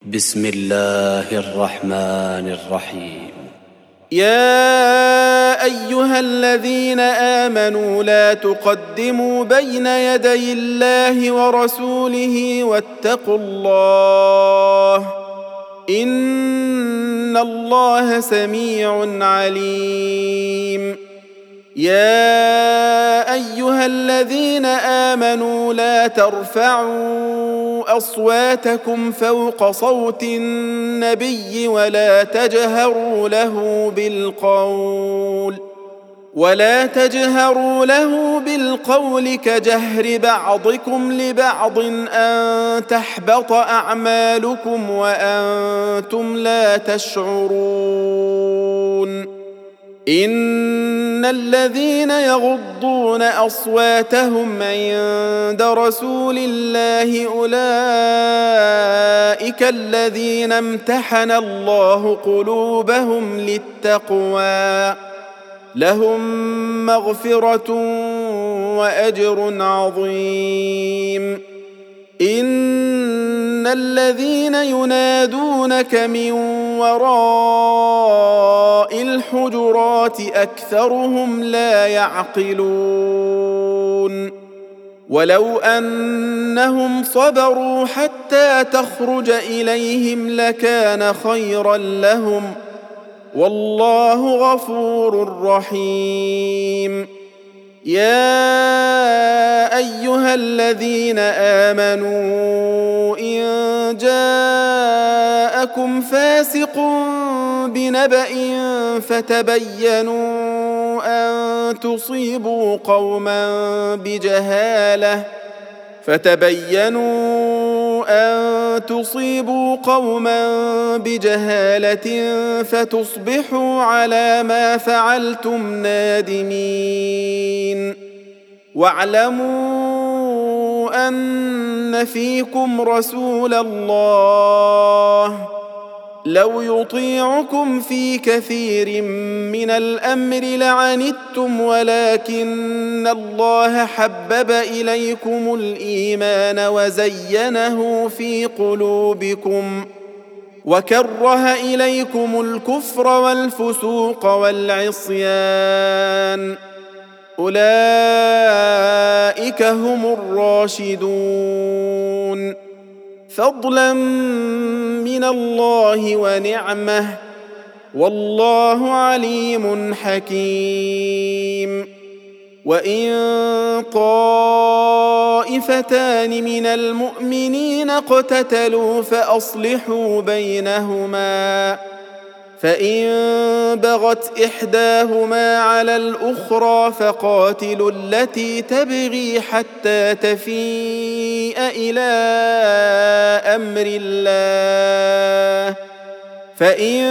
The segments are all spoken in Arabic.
بسم الله الرحمن الرحيم. يا أيها الذين آمنوا لا تقدموا بين يدي الله ورسوله واتقوا الله إن الله سميع عليم. يا أيها الذين آمنوا لا ترفعوا أصواتكم فوق صوت النبي ولا تجهروا له بالقول كجهر بعضكم لبعض أن تحبط أعمالكم وأنتم لا تشعرون. إن الذين يغضون أصواتهم عند رسول الله أولئك الذين امتحن الله قلوبهم للتقوى لهم مغفرة وأجر عظيم. إن الذين ينادونك من وراء الحجرات أكثرهم لا يعقلون. ولو أنهم صبروا حتى تخرج إليهم لكان خيرا لهم والله غفور رحيم. يا أيها الذين آمنوا إن جاءكم فاسق بنبأ فتبينوا أن تصيبوا قوما بجهالة فتصبحوا على ما فعلتم نادمين. واعلموا أن فيكم رسول الله لو يطيعكم في كثير من الأمر لعنتم ولكن الله حبب إليكم الإيمان وزينه في قلوبكم وكره إليكم الكفر والفسوق والعصيان أولئك هم الراشدون فضلا من الله ونعمه والله عليم حكيم. وإن طائفتان من المؤمنين اقتتلوا فأصلحوا بينهما فإن بغت إحداهما على الأخرى فقاتلوا التي تبغي حتى تفيء إلى أمر الله فإن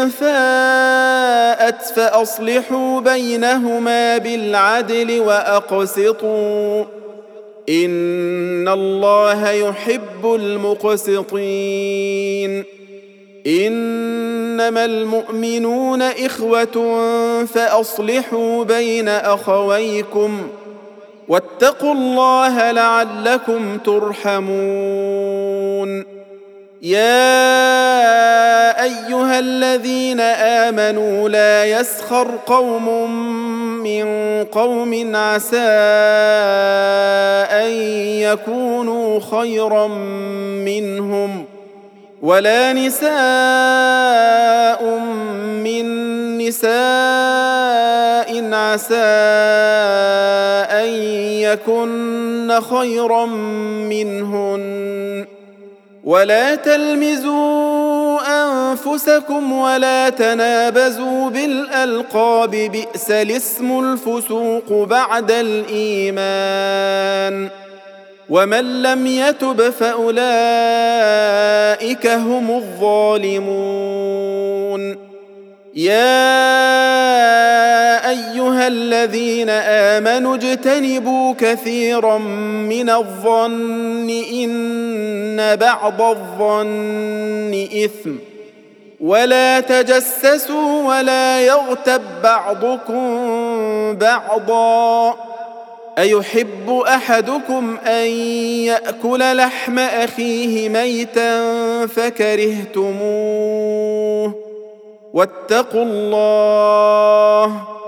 فاءت فأصلحوا بينهما بالعدل وأقسطوا إن الله يحب المقسطين. إنما المؤمنون إخوة فأصلحوا بين أخويكم واتقوا الله لعلكم ترحمون. يا أيها الذين آمنوا لا يسخر قوم من قوم عسى أن يكونوا خيرا منهم ولا نساء من نساء عسى أن يكن خيرا منهن ولا تلمزوا أنفسكم ولا تنابزوا بالألقاب بئس الاسم الفسوق بعد الإيمان ومن لم يتب فأولئك هم الظالمون. يا أيها الذين آمنوا اجتنبوا كثيرا من الظن إن بعض الظن إثم ولا تجسسوا ولا يغتب بعضكم بعضا أيحب أحدكم أن يأكل لحم أخيه ميتا فكرهتموه واتقوا الله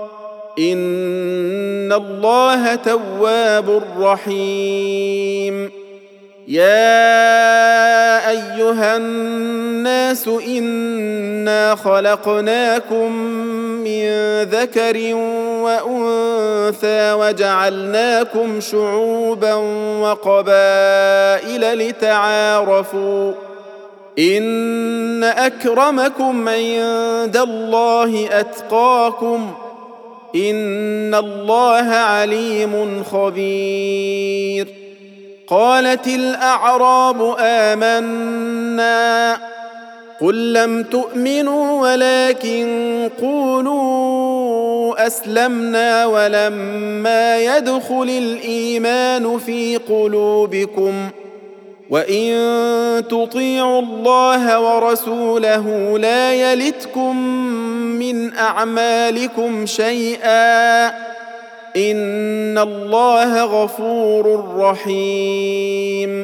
إن الله تواب رحيم يا أيها الناس إنا خلقناكم من ذكر وأنثى وجعلناكم شعوبا وقبائل لتعارفوا إن أكرمكم عند الله أتقاكم إن الله عليم خبير قالت الأعراب آمنا قل لم تؤمنوا ولكن قولوا أسلمنا ولما يدخل الإيمان في قلوبكم وإن تطيعوا الله ورسوله لا يلتكم من أعمالكم شيئا إن الله غفور رحيم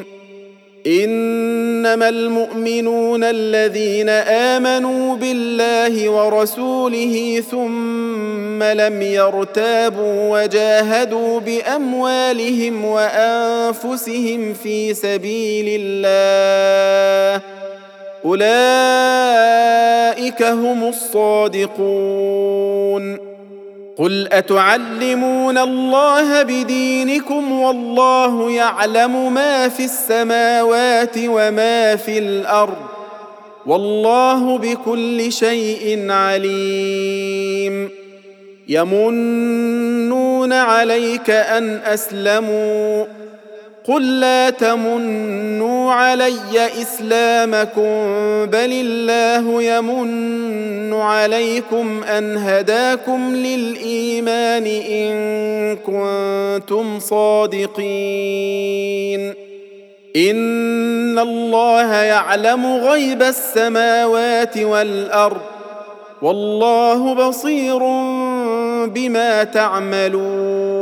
إنما المؤمنون الذين آمنوا بالله ورسوله ثم لم يرتابوا وجاهدوا بأموالهم وأنفسهم في سبيل الله أولئك هم الصادقون قل أتعلمون الله بدينكم والله يعلم ما في السماوات وما في الأرض والله بكل شيء عليم يمنون عليك أن أسلموا قل لا تمنوا علي إسلامكم بل الله يمن عليكم أن هداكم للإيمان إن كنتم صادقين إن الله يعلم غيب السماوات والأرض والله بصير بما تعملون